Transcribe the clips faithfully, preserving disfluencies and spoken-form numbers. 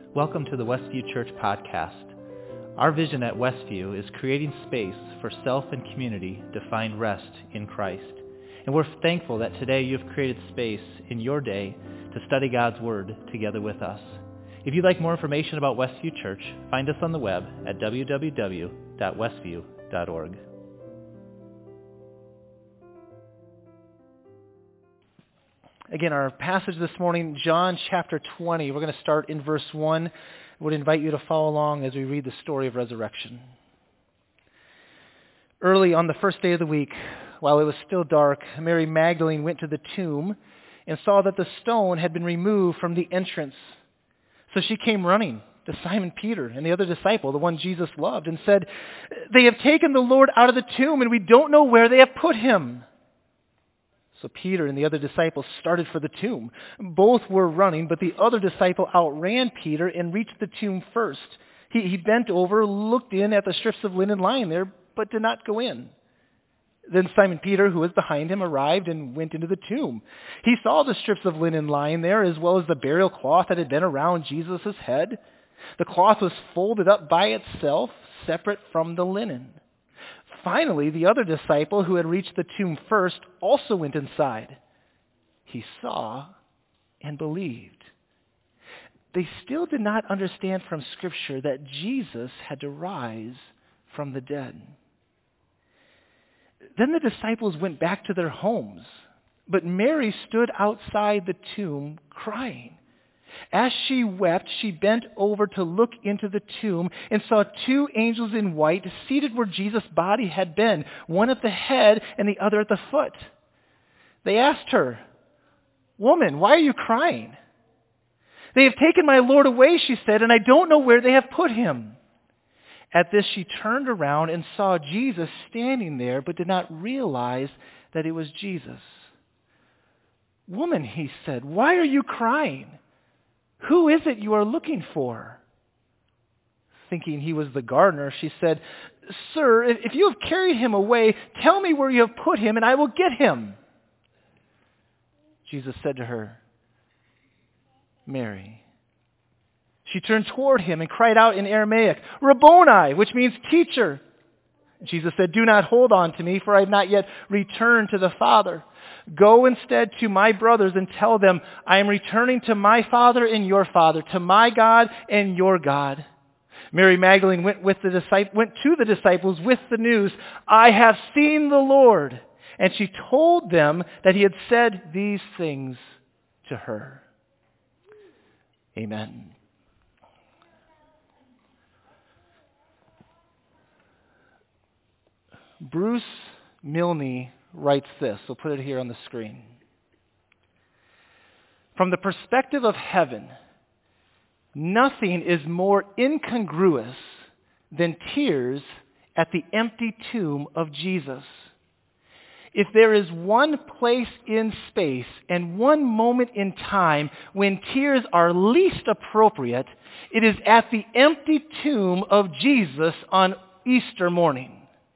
Welcome to the Westview Church podcast. Our vision at Westview is creating space for self and community to find rest in Christ. And we're thankful that today you've created space in your day to study God's Word together with us. If you'd like more information about Westview Church, find us on the web at w w w dot westview dot org. Again, our passage this morning, John chapter twenty. We're going to start in verse one. I would invite you to follow along as we read the story of resurrection. Early on the first day of the week, while it was still dark, Mary Magdalene went to the tomb and saw that the stone had been removed from the entrance. So she came running to Simon Peter and the other disciple, the one Jesus loved, and said, "They have taken the Lord out of the tomb, and we don't know where they have put him." So Peter and the other disciple started for the tomb. Both were running, but the other disciple outran Peter and reached the tomb first. He, he bent over, looked in at the strips of linen lying there, but did not go in. Then Simon Peter, who was behind him, arrived and went into the tomb. He saw the strips of linen lying there, as well as the burial cloth that had been around Jesus' head. The cloth was folded up by itself, separate from the linen. Finally, the other disciple who had reached the tomb first also went inside. He saw and believed. They still did not understand from Scripture that Jesus had to rise from the dead. Then the disciples went back to their homes, but Mary stood outside the tomb crying. As she wept, she bent over to look into the tomb and saw two angels in white seated where Jesus' body had been, one at the head and the other at the foot. They asked her, "Woman, why are you crying?" "They have taken my Lord away," she said, "and I don't know where they have put him." At this she turned around and saw Jesus standing there, but did not realize that it was Jesus. "Woman," he said, "why are you crying? Who is it you are looking for?" Thinking he was the gardener, she said, "Sir, if you have carried him away, tell me where you have put him, and I will get him." Jesus said to her, "Mary." She turned toward him and cried out in Aramaic, "Rabboni," which means teacher. Jesus said, "Do not hold on to me, for I have not yet returned to the Father. Go instead to my brothers and tell them, I am returning to my Father and your Father, to my God and your God." Mary Magdalene went with the disciples, went to the disciples with the news, "I have seen the Lord." And she told them that he had said these things to her. Amen. Bruce Milne writes this. We'll put it here on the screen. "From the perspective of heaven, nothing is more incongruous than tears at the empty tomb of Jesus. If there is one place in space and one moment in time when tears are least appropriate, it is at the empty tomb of Jesus on Easter morning."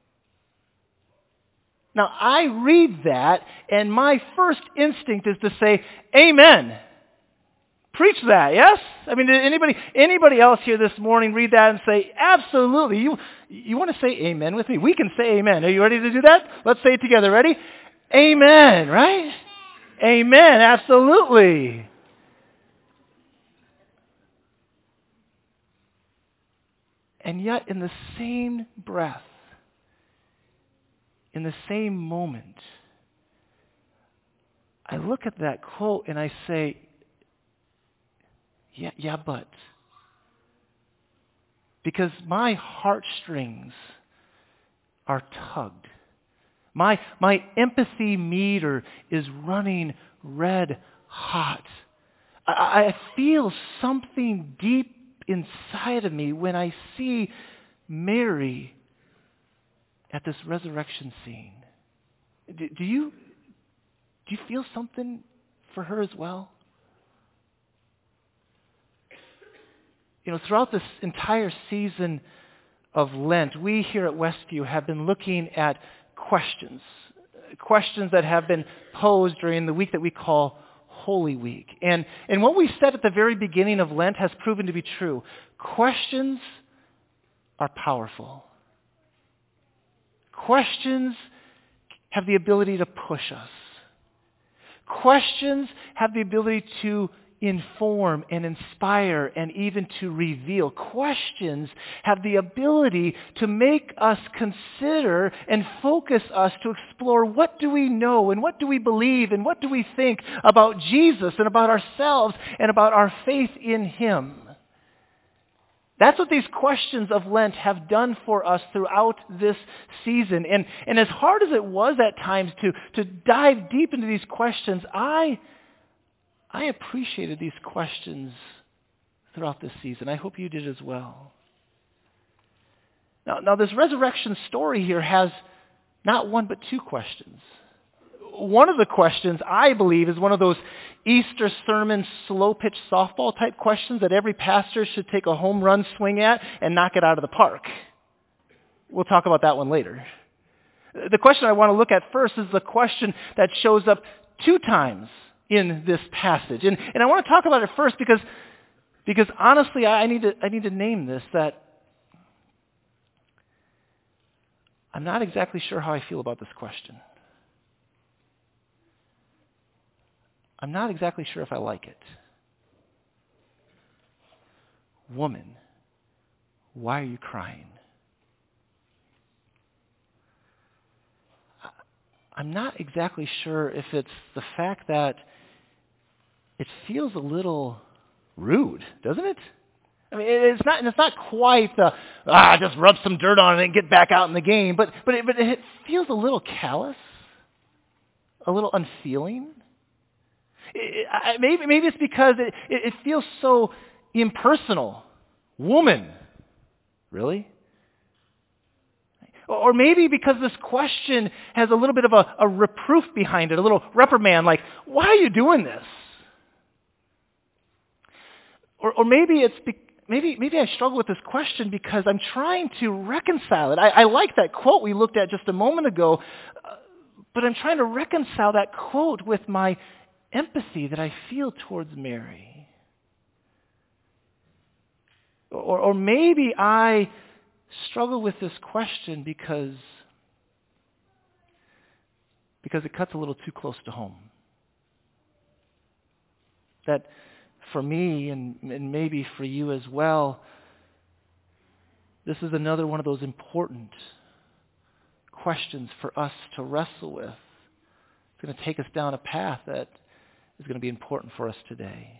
Now, I read that, and my first instinct is to say, "Amen." Preach that, yes? I mean, did anybody anybody else here this morning read that and say, "Absolutely"? You you want to say amen with me? We can say amen. Are you ready to do that? Let's say it together. Ready? Amen, right? Amen, absolutely. And yet, in the same breath, in the same moment, I look at that quote and I say, yeah, yeah, but. Because my heartstrings are tugged. My, my empathy meter is running red hot. I, I feel something deep inside of me when I see Mary at this resurrection scene. Do, do you do you feel something for her as well? You know, throughout this entire season of Lent, we here at Westview have been looking at questions, questions that have been posed during the week that we call Holy Week. And, and what we said at the very beginning of Lent has proven to be true. Questions are powerful. Questions have the ability to push us. Questions have the ability to inform and inspire and even to reveal. Questions have the ability to make us consider and focus us to explore what do we know and what do we believe and what do we think about Jesus and about ourselves and about our faith in Him. That's what these questions of Lent have done for us throughout this season. And, and as hard as it was at times to, to dive deep into these questions, I, I appreciated these questions throughout this season. I hope you did as well. Now, now this resurrection story here has not one but two questions. One of the questions, I believe, is one of those Easter sermon slow-pitch softball type questions that every pastor should take a home run swing at and knock it out of the park. We'll talk about that one later. The question I want to look at first is the question that shows up two times in this passage. And, and I want to talk about it first because, because honestly, I need to, I need to name this, that I'm not exactly sure how I feel about this question. I'm not exactly sure if I like it. Woman, why are you crying? I'm not exactly sure if it's the fact that it feels a little rude, doesn't it? I mean, it's not, it's not quite the, ah, just rub some dirt on it and get back out in the game, but, but, it, but it feels a little callous, a little unfeeling. It, I, maybe, maybe it's because it, it, it feels so impersonal. Woman, really? Or maybe because this question has a little bit of a, a reproof behind it, a little reprimand, like, why are you doing this? Or, or maybe it's be, maybe maybe I struggle with this question because I'm trying to reconcile it. I, I like that quote we looked at just a moment ago, uh, but I'm trying to reconcile that quote with my empathy that I feel towards Mary. Or, or maybe I struggle with this question because, because it cuts a little too close to home. That for me, and, and maybe for you as well, this is another one of those important questions for us to wrestle with. It's going to take us down a path that is going to be important for us today.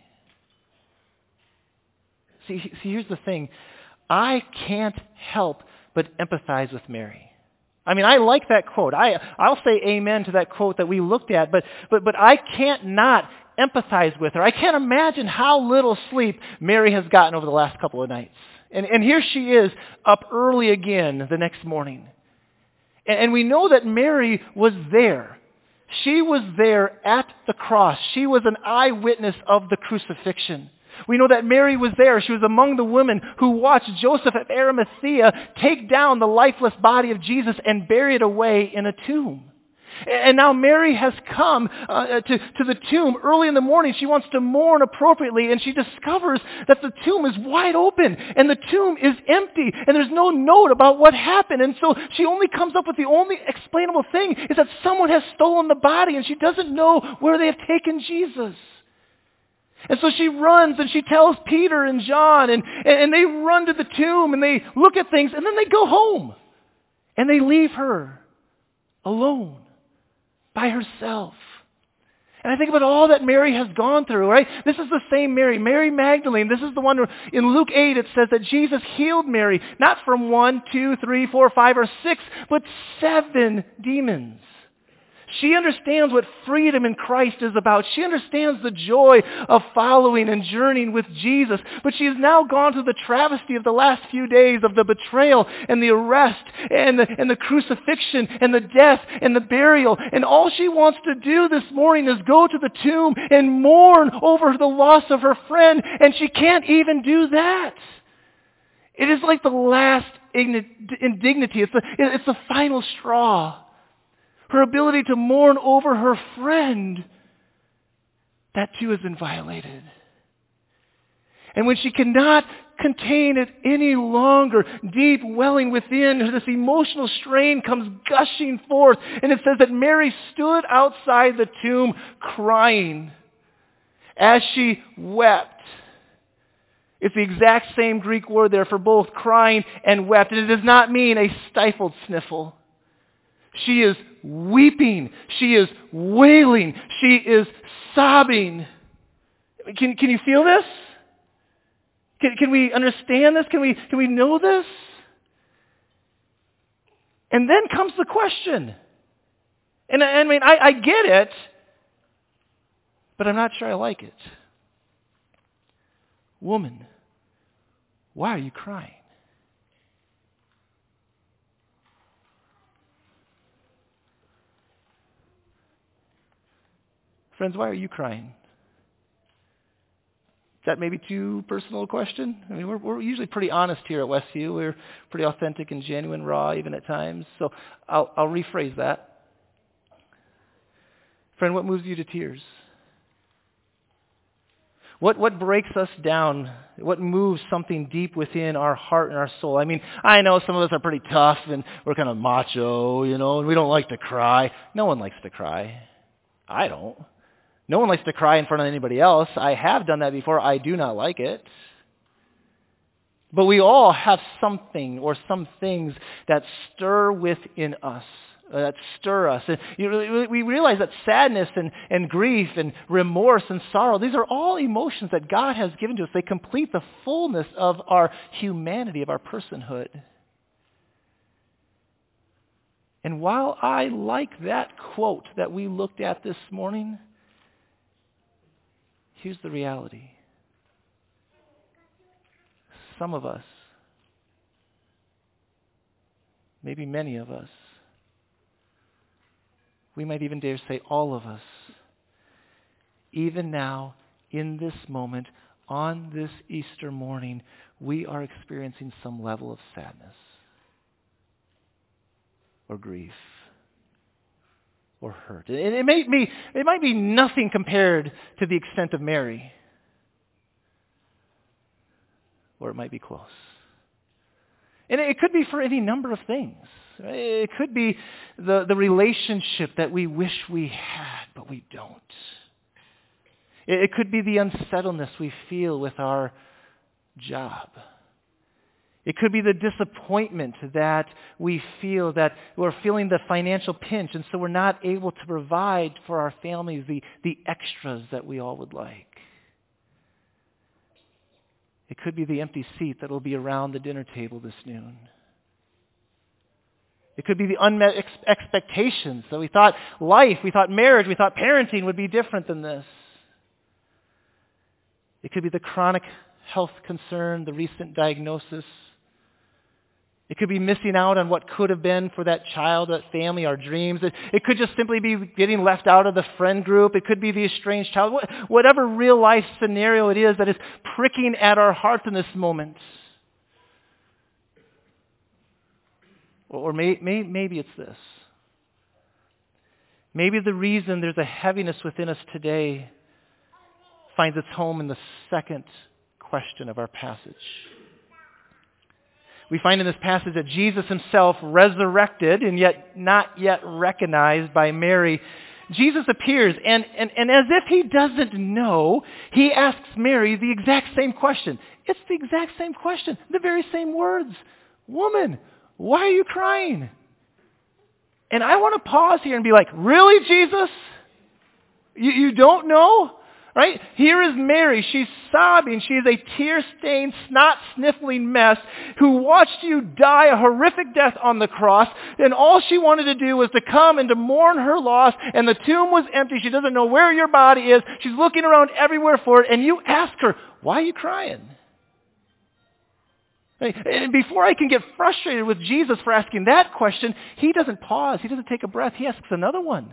See, see, here's the thing. I can't help but empathize with Mary. I mean, I like that quote. I, I'll say amen to that quote that we looked at, but, but, but I can't not empathize with her. I can't imagine how little sleep Mary has gotten over the last couple of nights. And, and here she is up early again the next morning. And, and we know that Mary was there. She was there at the cross. She was an eyewitness of the crucifixion. We know that Mary was there. She was among the women who watched Joseph of Arimathea take down the lifeless body of Jesus and bury it away in a tomb. And now Mary has come uh, to, to the tomb early in the morning. She wants to mourn appropriately, and she discovers that the tomb is wide open, and the tomb is empty, and there's no note about what happened. And so she only comes up with the only explainable thing is that someone has stolen the body, and she doesn't know where they have taken Jesus. And so she runs and she tells Peter and John, and, and they run to the tomb and they look at things, and then they go home. And they leave her alone, by herself. And I think about all that Mary has gone through, right? This is the same Mary, Mary Magdalene. This is the one where in Luke eight it says that Jesus healed Mary, not from one, two, three, four, five, or six, but seven demons. She understands what freedom in Christ is about. She understands the joy of following and journeying with Jesus. But she has now gone through the travesty of the last few days of the betrayal and the arrest and the, and the crucifixion and the death and the burial. And all she wants to do this morning is go to the tomb and mourn over the loss of her friend. And she can't even do that. It is like the last indignity. It's the, it's the final straw. Her ability to mourn over her friend that too has been violated. And when she cannot contain it any longer, deep welling within her, this emotional strain comes gushing forth. And it says that Mary stood outside the tomb crying as she wept. It's the exact same Greek word there for both crying and wept. And it does not mean a stifled sniffle. She is weeping. She is wailing. She is sobbing. Can, can you feel this? Can, can we understand this? Can we, can we know this? And then comes the question. And I, I mean, I, I get it, but I'm not sure I like it. Woman, why are you crying? Friends, why are you crying? Is that maybe too personal a question? I mean, we're, we're usually pretty honest here at Westview. We're pretty authentic and genuine, raw even at times. So I'll, I'll rephrase that. Friend, what moves you to tears? What what breaks us down? What moves something deep within our heart and our soul? I mean, I know some of us are pretty tough and we're kind of macho, you know, and we don't like to cry. No one likes to cry. I don't. No one likes to cry in front of anybody else. I have done that before. I do not like it. But we all have something or some things that stir within us, uh, that stir us. And you, we realize that sadness and, and grief and remorse and sorrow, these are all emotions that God has given to us. They complete the fullness of our humanity, of our personhood. And while I like that quote that we looked at this morning, here's the reality. Some of us, maybe many of us, we might even dare say all of us, even now, in this moment, on this Easter morning, we are experiencing some level of sadness or grief or hurt. And it may be, it might be nothing compared to the extent of Mary. Or it might be close. And it could be for any number of things. It could be the, the relationship that we wish we had, but we don't. It, it could be the unsettledness we feel with our job. It could be the disappointment that we feel, that we're feeling the financial pinch, and so we're not able to provide for our families the, the extras that we all would like. It could be the empty seat that will be around the dinner table this noon. It could be the unmet ex- expectations that we thought life, we thought marriage, we thought parenting would be different than this. It could be the chronic health concern, the recent diagnosis. It could be missing out on what could have been for that child, that family, our dreams. It, it could just simply be getting left out of the friend group. It could be the estranged child. Whatever real life scenario it is that is pricking at our hearts in this moment. Or may, may, maybe it's this. Maybe the reason there's a heaviness within us today finds its home in the second question of our passage. We find in this passage that Jesus himself, resurrected and yet not yet recognized by Mary, Jesus appears, and, and, and as if he doesn't know, he asks Mary the exact same question. It's the exact same question, the very same words. Woman, why are you crying? And I want to pause here and be like, really, Jesus? You, you don't know? Right? Here is Mary. She's sobbing. She is a tear-stained, snot-sniffling mess who watched you die a horrific death on the cross. And all she wanted to do was to come and to mourn her loss. And the tomb was empty. She doesn't know where your body is. She's looking around everywhere for it. And you ask her, why are you crying? And before I can get frustrated with Jesus for asking that question, he doesn't pause. He doesn't take a breath. He asks another one.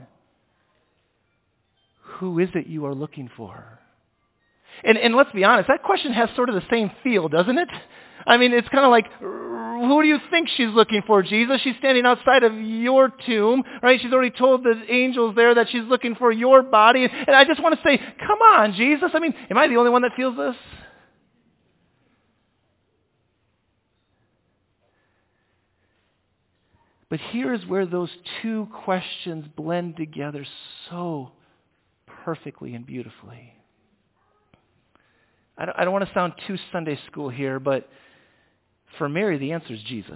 Who is it you are looking for? And, and let's be honest, that question has sort of the same feel, doesn't it? I mean, it's kind of like, Who do you think she's looking for, Jesus? She's standing outside of your tomb, right? She's already told the angels there that she's looking for your body. And I just want to say, come on, Jesus. I mean, am I the only one that feels this? But here's where those two questions blend together so perfectly and beautifully. I don't, I don't want to sound too Sunday school here, but for Mary, the answer is Jesus.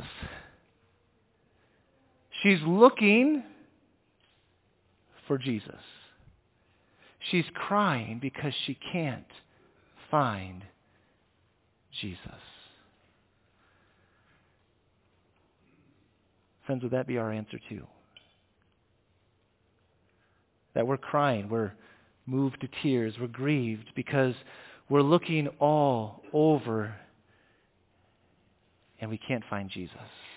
She's looking for Jesus. She's crying because she can't find Jesus. Friends, would that be our answer too? That we're crying, we're moved to tears, we're grieved because we're looking all over and we can't find Jesus.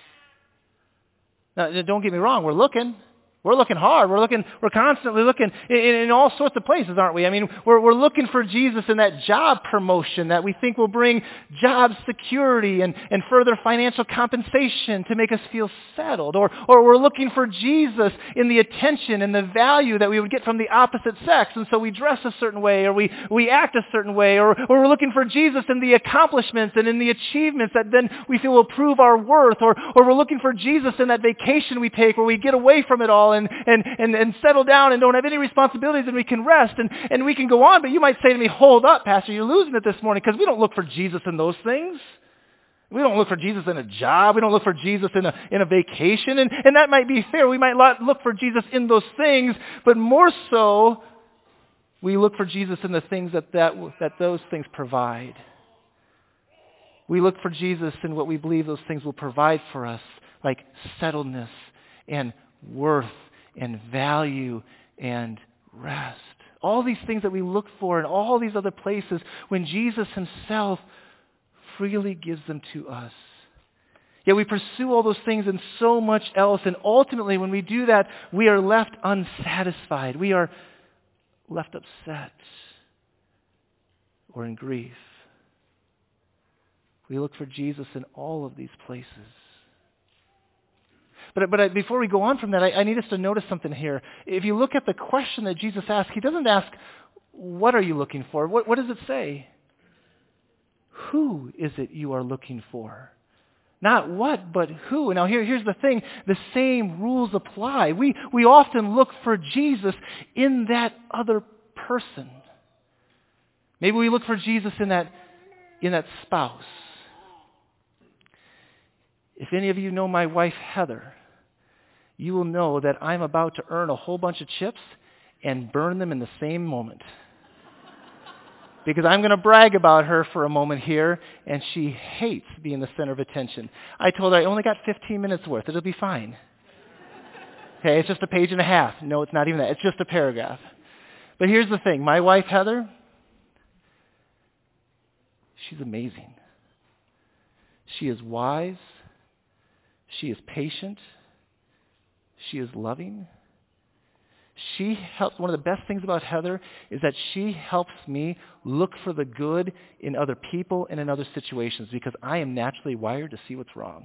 Now, don't get me wrong, we're looking. We're looking hard. We're looking. We're constantly looking in, in all sorts of places, aren't we? I mean, we're we're looking for Jesus in that job promotion that we think will bring job security and, and further financial compensation to make us feel settled. Or or we're looking for Jesus in the attention and the value that we would get from the opposite sex, and so we dress a certain way, or we, we act a certain way, or or we're looking for Jesus in the accomplishments and in the achievements that then we feel will prove our worth, or or we're looking for Jesus in that vacation we take where we get away from it all. And, and, and, and settle down and don't have any responsibilities and we can rest and, and we can go on. But you might say to me, hold up, Pastor, you're losing it this morning because we don't look for Jesus in those things. We don't look for Jesus in a job. We don't look for Jesus in a, in a vacation. And, and that might be fair. We might not look for Jesus in those things, but more so, we look for Jesus in the things that, that, that those things provide. We look for Jesus in what we believe those things will provide for us, like settledness and worth and value and rest. All these things that we look for in all these other places when Jesus himself freely gives them to us. Yet we pursue all those things and so much else, and ultimately when we do that, we are left unsatisfied. We are left upset or in grief. We look for Jesus in all of these places. But, but I, before we go on from that, I, I need us to notice something here. If you look at the question that Jesus asked, he doesn't ask, what are you looking for? What, what does it say? Who is it you are looking for? Not what, but who. Now here, here's the thing. The same rules apply. We, we often look for Jesus in that other person. Maybe we look for Jesus in that, in that spouse. If any of you know my wife, Heather, you will know that I'm about to earn a whole bunch of chips and burn them in the same moment. Because I'm going to brag about her for a moment here, and she hates being the center of attention. I told her I only got fifteen minutes worth. It'll be fine. Okay, it's just a page and a half. No, it's not even that. It's just a paragraph. But here's the thing. My wife, Heather, she's amazing. She is wise. She is patient. She is loving. She helps. One of the best things about Heather is that she helps me look for the good in other people and in other situations because I am naturally wired to see what's wrong.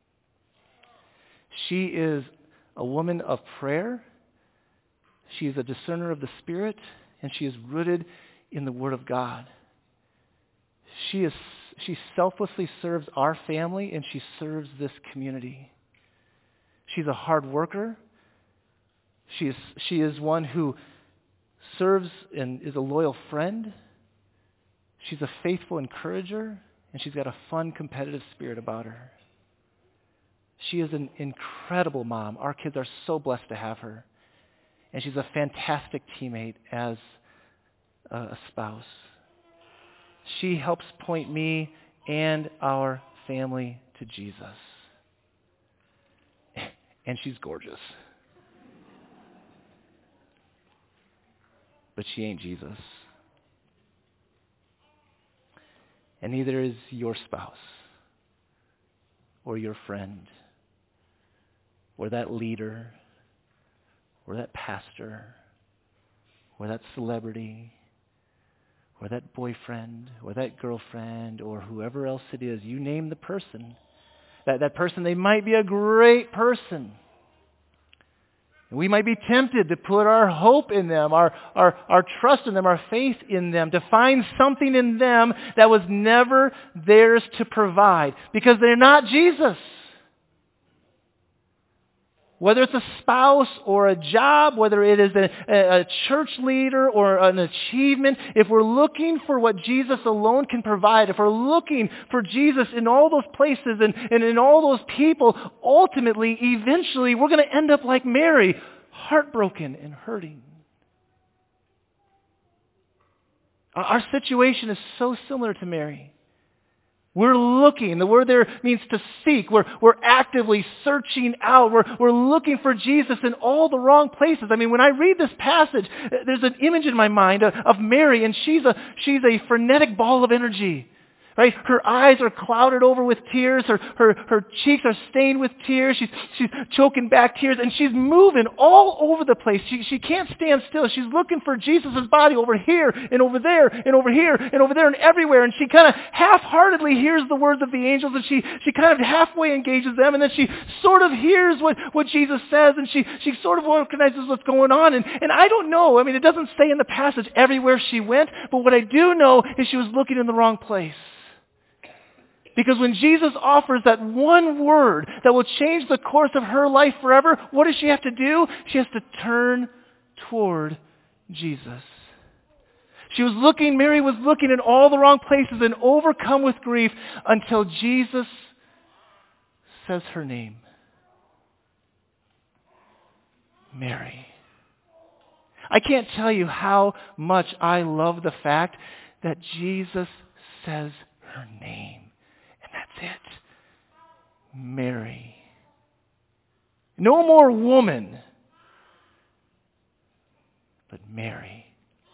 She is a woman of prayer. She is a discerner of the Spirit, and she is rooted in the Word of God. She is she selflessly serves our family, and she serves this community. She's a hard worker. She is, she is one who serves and is a loyal friend. She's a faithful encourager, and she's got a fun, competitive spirit about her. She is an incredible mom. Our kids are so blessed to have her. And she's a fantastic teammate as a, a spouse. She helps point me and our family to Jesus. And she's gorgeous. But she ain't Jesus. And neither is your spouse or your friend or that leader or that pastor or that celebrity or that boyfriend or that girlfriend or whoever else it is. You name the person. that, that person, they might be a great person. We might be tempted to put our hope in them, our, our, our trust in them, our faith in them, to find something in them that was never theirs to provide, because they're not Jesus. Whether it's a spouse or a job, whether it is a, a church leader or an achievement, if we're looking for what Jesus alone can provide, if we're looking for Jesus in all those places and, and in all those people, ultimately, eventually, we're going to end up like Mary, heartbroken and hurting. Our situation is so similar to Mary. We're looking. The word there means to seek. We're, we're actively searching out. We're, we're looking for Jesus in all the wrong places. I mean, when I read this passage, there's an image in my mind of, of Mary, and she's a, she's a frenetic ball of energy. Right? Her eyes are clouded over with tears. Her, her, her cheeks are stained with tears. She's, she's choking back tears, and she's moving all over the place. She, she can't stand still. She's looking for Jesus' body over here and over there and over here and over there and everywhere. And she kind of half-heartedly hears the words of the angels, and she, she kind of halfway engages them, and then she sort of hears what, what Jesus says, and she, she sort of recognizes what's going on. And, and I don't know. I mean, it doesn't say in the passage everywhere she went, but what I do know is she was looking in the wrong place. Because when Jesus offers that one word that will change the course of her life forever, what does she have to do? She has to turn toward Jesus. She was looking, Mary was looking in all the wrong places and overcome with grief until Jesus says her name. Mary. I can't tell you how much I love the fact that Jesus says her name. That's it. Mary. No more woman, but Mary.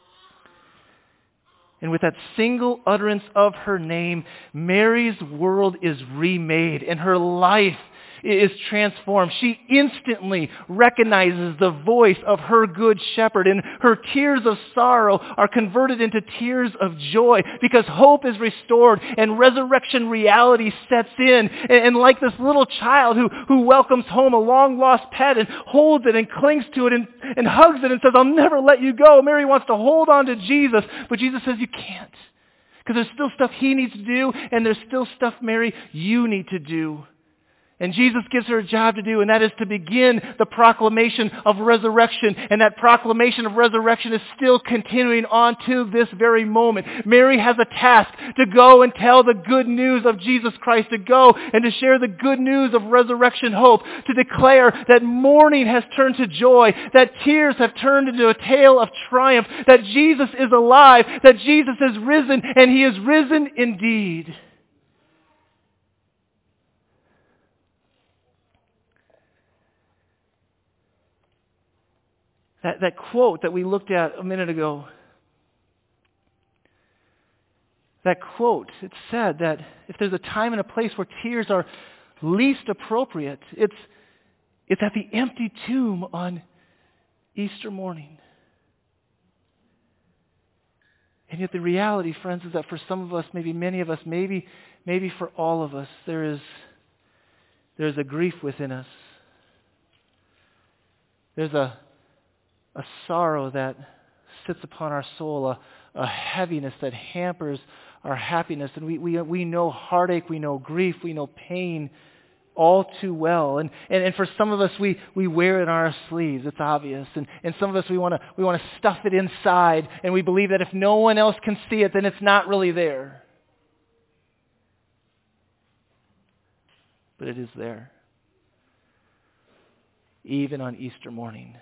And with that single utterance of her name, Mary's world is remade and her life is transformed. She instantly recognizes the voice of her good shepherd, and her tears of sorrow are converted into tears of joy because hope is restored and resurrection reality sets in. And, and like this little child who, who welcomes home a long-lost pet and holds it and clings to it and, and hugs it and says, I'll never let you go. Mary wants to hold on to Jesus, but Jesus says, you can't. Because there's still stuff he needs to do, and there's still stuff, Mary, you need to do. And Jesus gives her a job to do, and that is to begin the proclamation of resurrection. And that proclamation of resurrection is still continuing on to this very moment. Mary has a task to go and tell the good news of Jesus Christ, to go and to share the good news of resurrection hope, to declare that mourning has turned to joy, that tears have turned into a tale of triumph, that Jesus is alive, that Jesus is risen, and he is risen indeed. That, that quote that we looked at a minute ago, that quote, it said that if there's a time and a place where tears are least appropriate, it's, it's at the empty tomb on Easter morning. And yet the reality, friends, is that for some of us, maybe many of us, maybe, maybe for all of us, there is, there is a grief within us. There's a A sorrow that sits upon our soul, a, a heaviness that hampers our happiness. And we, we, we know heartache, we know grief, we know pain all too well. And, and, and for some of us, we, we wear it on our sleeves, it's obvious. And, and some of us, we want to we want to stuff it inside, and we believe that if no one else can see it, then it's not really there. But it is there. Even on Easter morning.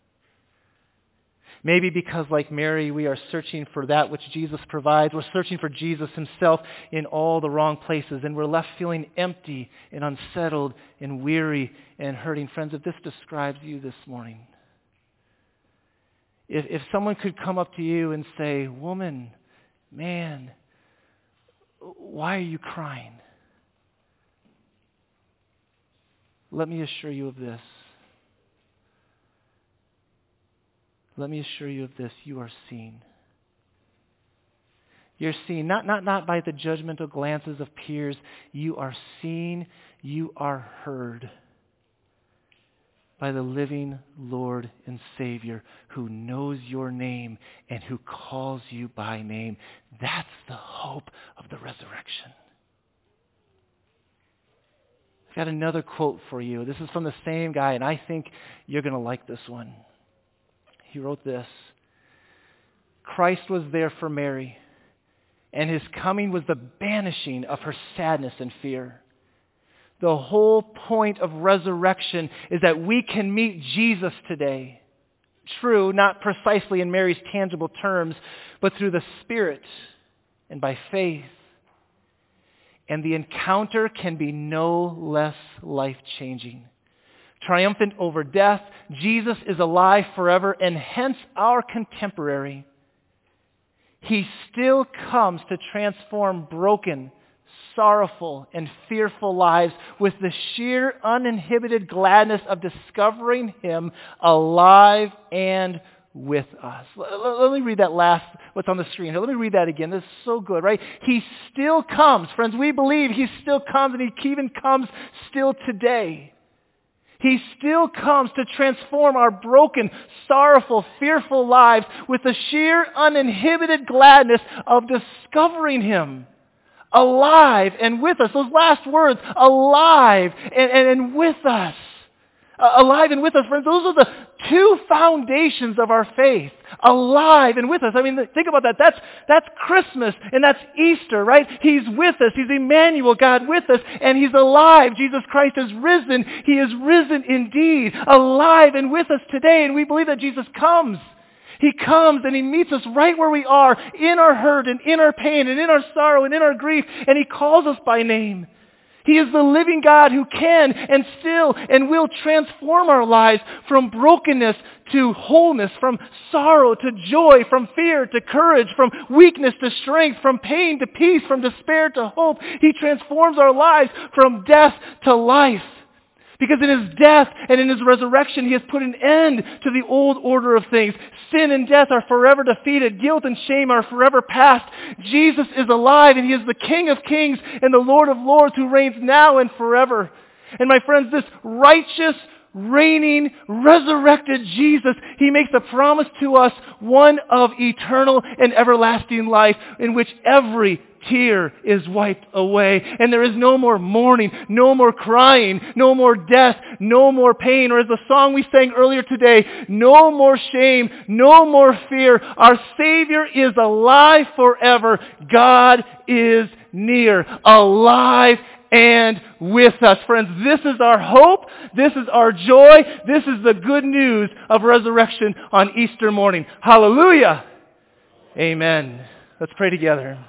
Maybe because, like Mary, we are searching for that which Jesus provides. We're searching for Jesus himself in all the wrong places, and we're left feeling empty and unsettled and weary and hurting. Friends, if this describes you this morning, if, if someone could come up to you and say, woman, man, why are you crying? Let me assure you of this. Let me assure you of this, you are seen. You're seen not, not, not by the judgmental glances of peers. You are seen, you are heard by the living Lord and Savior who knows your name and who calls you by name. That's the hope of the resurrection. I've got another quote for you. This is from the same guy, and I think you're going to like this one. He wrote this: Christ was there for Mary, and his coming was the banishing of her sadness and fear. The whole point of resurrection is that we can meet Jesus today. True, not precisely in Mary's tangible terms, but through the Spirit and by faith. And the encounter can be no less life-changing. Triumphant over death, Jesus is alive forever and hence our contemporary. He still comes to transform broken, sorrowful, and fearful lives with the sheer uninhibited gladness of discovering Him alive and with us. Let me read that last, what's on the screen here. Let me read that again. This is so good, right? He still comes. Friends, we believe He still comes, and He even comes still today. He still comes to transform our broken, sorrowful, fearful lives with the sheer uninhibited gladness of discovering Him alive and with us. Those last words, alive and, and, and with us. Uh, alive and with us, friends. Those are the two foundations of our faith. Alive and with us. I mean, think about that. That's, that's Christmas and that's Easter, right? He's with us. He's Emmanuel, God with us, and He's alive. Jesus Christ has risen. He is risen indeed. Alive and with us today, and we believe that Jesus comes. He comes and He meets us right where we are, in our hurt and in our pain and in our sorrow and in our grief, and He calls us by name. He is the living God who can and still and will transform our lives from brokenness to wholeness, from sorrow to joy, from fear to courage, from weakness to strength, from pain to peace, from despair to hope. He transforms our lives from death to life. Because in His death and in His resurrection, He has put an end to the old order of things. Sin and death are forever defeated. Guilt and shame are forever past. Jesus is alive, and He is the King of kings and the Lord of lords who reigns now and forever. And my friends, this righteous, reigning, resurrected Jesus, He makes a promise to us, one of eternal and everlasting life, in which every tear is wiped away, and there is no more mourning, no more crying, no more death, no more pain, or as the song we sang earlier today, no more shame, no more fear. Our Savior is alive forever. God is near, alive and with us. Friends, this is our hope. This is our joy. This is the good news of resurrection on Easter morning. Hallelujah. Amen. Let's pray together.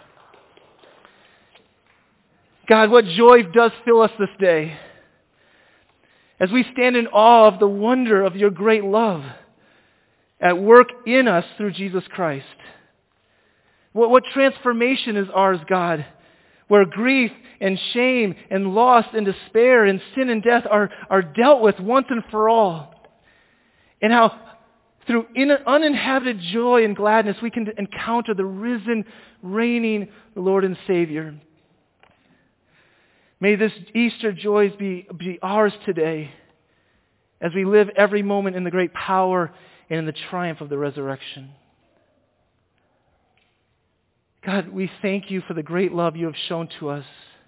God, what joy does fill us this day as we stand in awe of the wonder of Your great love at work in us through Jesus Christ. What, what transformation is ours, God, where grief and shame and loss and despair and sin and death are, are dealt with once and for all. And how through in, uninhabited joy and gladness we can encounter the risen, reigning Lord and Savior. May this Easter joys be, be ours today as we live every moment in the great power and in the triumph of the resurrection. God, we thank You for the great love You have shown to us.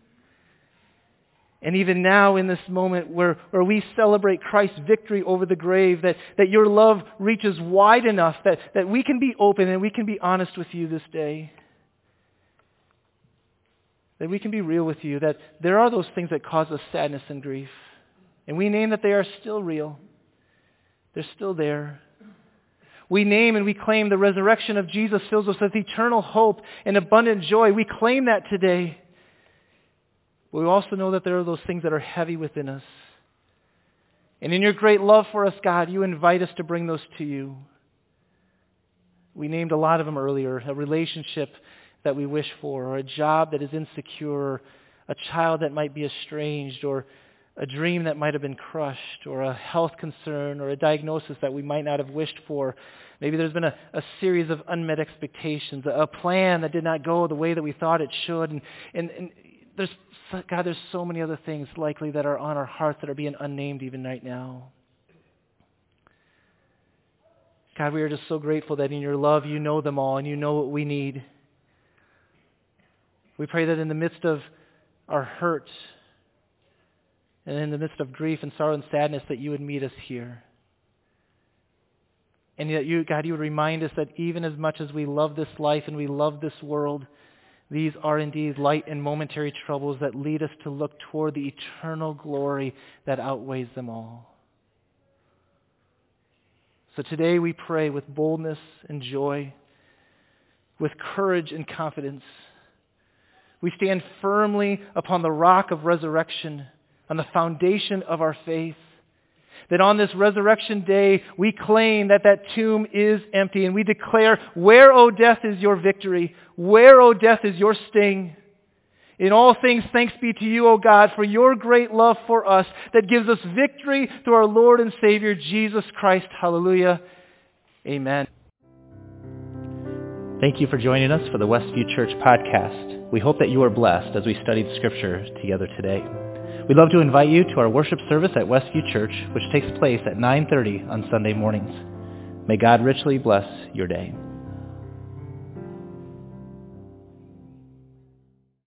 And even now in this moment where, where we celebrate Christ's victory over the grave, that, that Your love reaches wide enough that, that we can be open and we can be honest with You this day. That we can be real with You, that there are those things that cause us sadness and grief. And we name that they are still real. They're still there. We name and we claim the resurrection of Jesus fills us with eternal hope and abundant joy. We claim that today. But we also know that there are those things that are heavy within us. And in Your great love for us, God, You invite us to bring those to You. We named a lot of them earlier. A relationship that we wish for, or a job that is insecure, a child that might be estranged, or a dream that might have been crushed, or a health concern, or a diagnosis that we might not have wished for. Maybe there's been a, a series of unmet expectations, a, a plan that did not go the way that we thought it should. And, and, and there's, God, there's so many other things likely that are on our hearts that are being unnamed even right now. God, we are just so grateful that in your love you know them all and you know what we need. We pray that in the midst of our hurt and in the midst of grief and sorrow and sadness that you would meet us here. And that you, God, you would remind us that even as much as we love this life and we love this world, these are indeed light and momentary troubles that lead us to look toward the eternal glory that outweighs them all. So today we pray with boldness and joy, with courage and confidence. We stand firmly upon the rock of resurrection, on the foundation of our faith. That on this resurrection day, we claim that that tomb is empty, and we declare, where, O death, is your victory? Where, O death, is your sting? In all things, thanks be to you, O God, for your great love for us that gives us victory through our Lord and Savior, Jesus Christ. Hallelujah. Amen. Thank you for joining us for the Westview Church podcast. We hope that you are blessed as we studied Scripture together today. We'd love to invite you to our worship service at Westview Church, which takes place at nine thirty on Sunday mornings. May God richly bless your day.